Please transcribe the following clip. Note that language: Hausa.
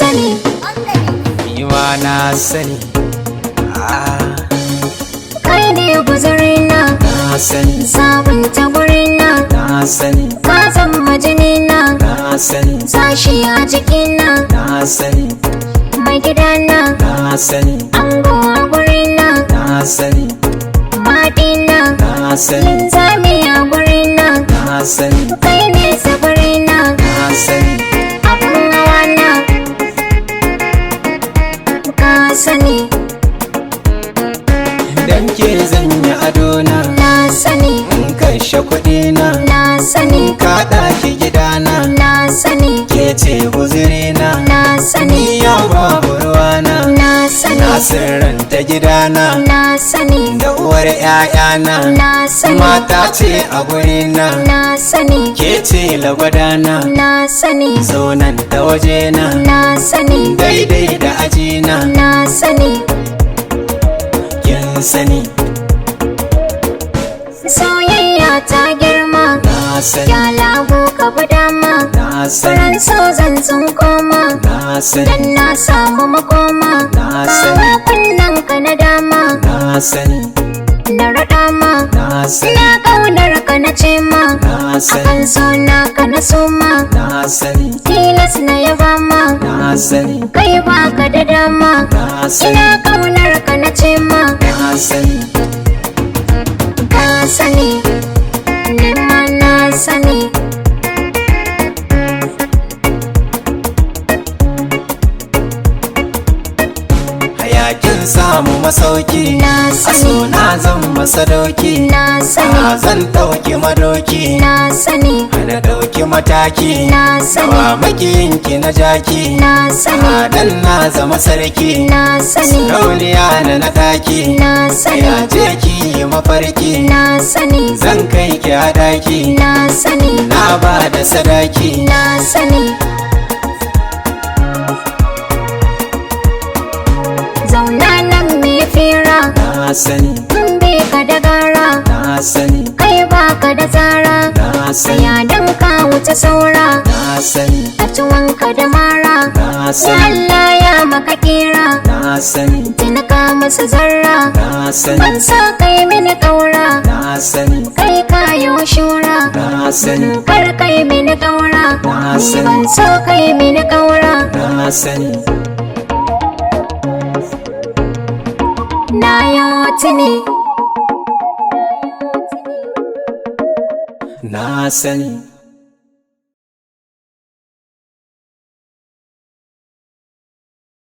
sani, ni ma na sani. kai ne guzurina, Na sani, sabunta gurina, na sani, ka zama jinina, na sani, sashi a jikina, na sani, mai gidana, na sani, ango a gurina, na sani, madina, na sani, linzami a gurina, na sani, kai ne sabarina, na sani. abin hawana, ka sani, Dan ke zan yi adona, na sani, in kashe kuɗina, na sani, ka ɗaki gidana, na sani, ke ce guzurina, na sani, ni yau babu ruwana, na sani, na sirranta gidana, na sani, da uwar 'ya'yana, na sani, mata ce a gurina, na sani, ke ce lagwadana, na sani, zaunan ta wajena, na sani, daidai da ajina, na sani, kin sani, soyayya ta girma, na sani, ya lagu ka bi dama, na sani, faran so zan sun koma, na sani, dan na samu makoma, na sani, kawo kunnen ka na dama, na sani, na raɗa ma, na sani, ina ƙaunar ka na ce ma, na sani, akan so na ka na so ma, na sani, tilas na yaba ma, na sani, kai ba ka da dama, na sani, ina ƙaunar ka na ce ma, na sani. ka sani, ni ma na sani, Hayakin samu masauki, na a sani, so na zan masadauki, na a sani, zan ɗauki madoki, na sani, na ɗauki mataki, na sani, wa makiyinki na jaki, na sani, dan na zama sarki, na sani, rauniya na na ɗaki, na ya sani, je ki yi mafarki, na sani, zan kai ki a daki, na sani, na ba da sadaki, na sani, zauna nan me fira, na sani, in bi ka da gara, na sani, kai ba ka da tsara, na sani, ya dan ka wuce saura, na sani, a tuwanka da mara, na ya sani, Allah ya maka kira, na sani, tinaka masa zarra, na sani, ban sa kai mini kaura, na sani, kai kayo shura, na sani, kar kai mini kaura, Na ni sani. ban so kai mini kaura, na sani, na yi tuni, na sani.